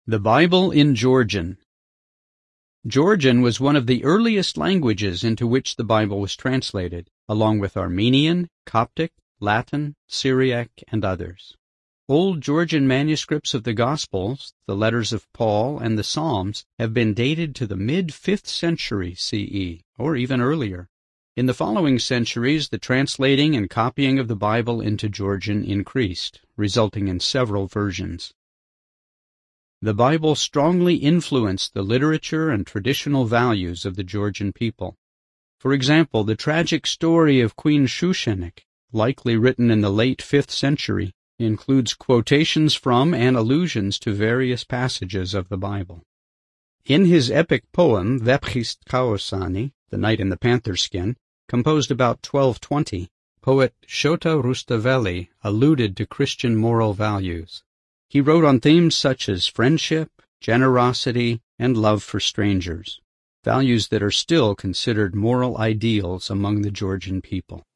The Bible in Georgian. Georgian was one of the earliest languages into which the Bible was translated, along with Armenian, Coptic, Latin, Syriac, and others. Old Georgian manuscripts of the Gospels, the letters of Paul, and the Psalms have been dated to the mid-5th century CE, or even earlier. In the following centuries, the translating and copying of the Bible into Georgian increased, resulting in several versions. The Bible strongly influenced the literature and traditional values of the Georgian people. For example, the tragic story of Queen Shushennik, likely written in the late 5th century, includes quotations from and allusions to various passages of the Bible. In his epic poem, Vepchist Kaosani, The Knight in the Panther Skin, composed about 1220, poet Shota Rustaveli alluded to Christian moral values. He wrote on themes such as friendship, generosity, and love for strangers, values that are still considered moral ideals among the Georgian people.